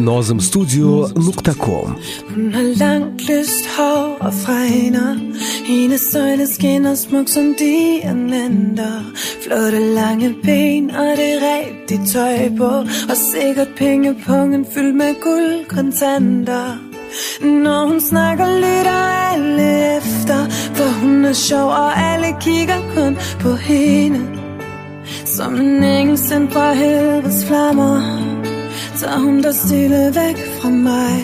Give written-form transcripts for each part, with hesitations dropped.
Nozmstudio.com. Hun har langt lyst hår og fregner. Hendes øjne skinner smuk som diamanter. Flotte lange ben og det rigtige tøj på. Og sikkert pengepungen fyldt med guldkontanter. Når hun snakker, lytter alle efter. For hun er sjov, og alle kigger kun på hende. Som en engel sendt fra helvedes flammer, tager hun der stille væk fra mig.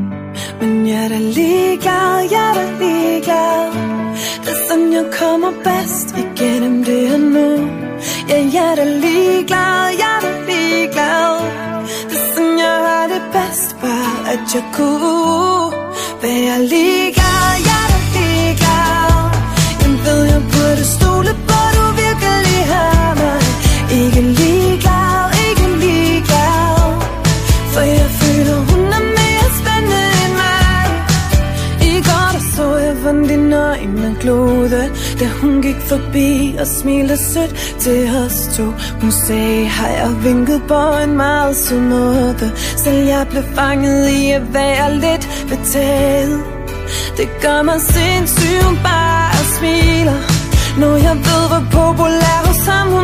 Men jeg er da ligeglad, jeg er da ligeglad. Det er sådan, jeg kommer bedst igennem det her nu. Ja, jeg er da ligeglad, jeg er da ligeglad. Det er sådan, jeg har det bedst, bare at jeg kunne være ligeglad, jeg er da ligeglad. Jeg ved, jeg burde stole på, du virkelig har mig. Ikke ligeglad, ikke ligeglad. For jeg føler, hun er mere spændende end mig. I går der så jeg, hvordan dine øjne glodede, da hun gik forbi og smilede sødt til os to. Hun sagde hej og vinkede på en meget sød måde. Selv jeg blev fanget i at være lidt betaget. Det gør mig sindssyg, hun bare smiler, når jeg ved, hvor populær hos ham hun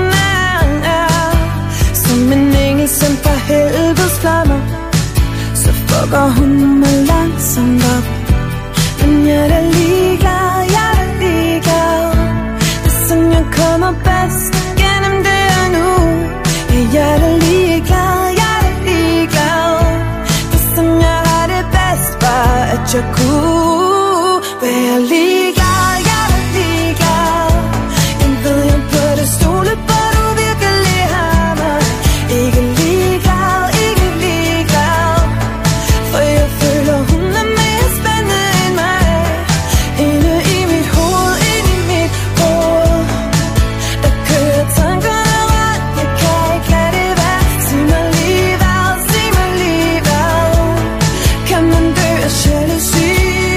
er. Som en engel sendt fra helvedes flammer, så fucker hun mig langsomt op. Men jeg er da ligeglad, jeg er da ligeglad. Det er sådan, jeg kommer bedst gennem det her nu. Ja, jeg er da ligeglad, jeg er da ligeglad. Det er sådan, jeg har det bedst, bare at jeg kunne være ligeglad, jeg er da ligeglad. Jeg ved, jeg burde stole på, du virkelig har mig. Ikke ligeglad, ikke ligeglad. For jeg føler, hun er mere spændende end mig. Inde i mit hoved, inde i mit hoved, der kører tankerne rundt. Jeg kan ikke lade det være. Sig mig lige hvad, sig mig lige hvad. Kan man dø af jalousi?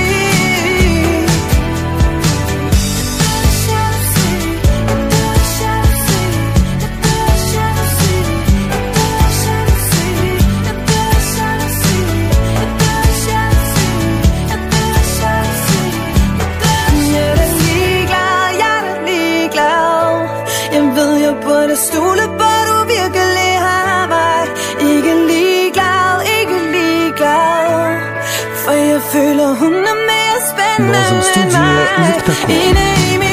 Stole på, du virkelig har mig. Ikke ligeglad, ikke ligeglad. For jeg føler, hun er mere spændende end mig. Inde i